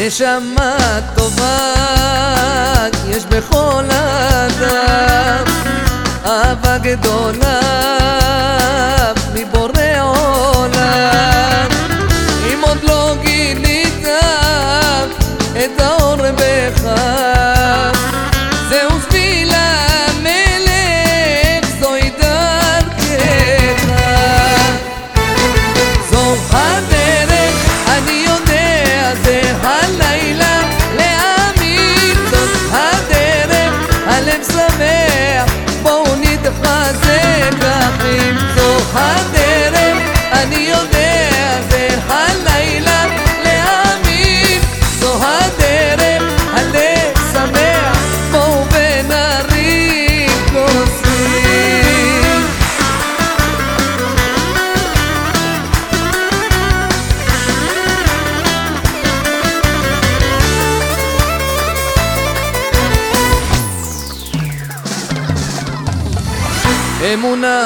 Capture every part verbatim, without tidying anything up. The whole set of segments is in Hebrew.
נשמה טובה יש בכל אדם, אהבה גדולה מבורא עולם. אם עוד לא גילית את האור בך, זהו שביל המלך, זוהי דרכך. זו הדרך, אני יודע, זה הלילה להאמין. זאת הדרך, הלב שמח, בואו נתחזק אחים. זו הדרך, אני יודע, זה הלילה להאמין. זו הדרך, הלב שמח, בואו ונרים כוסים. אמונה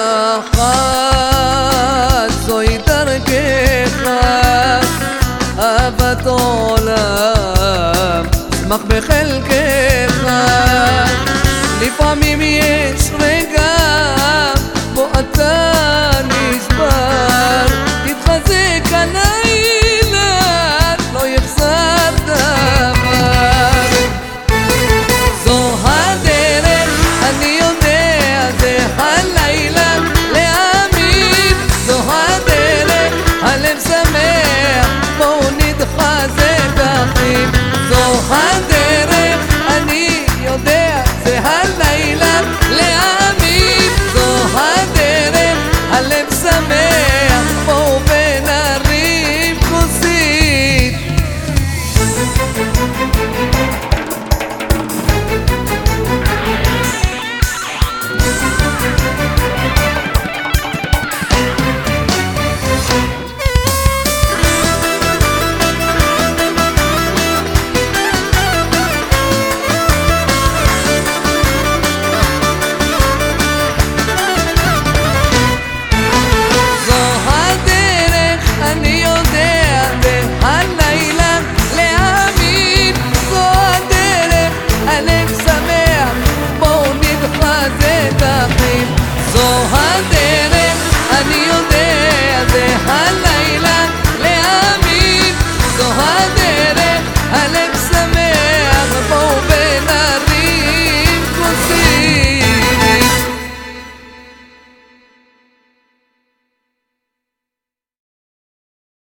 אחת זוהי דרכך, אהבת עולם שמח בחלקך. לפעמים יש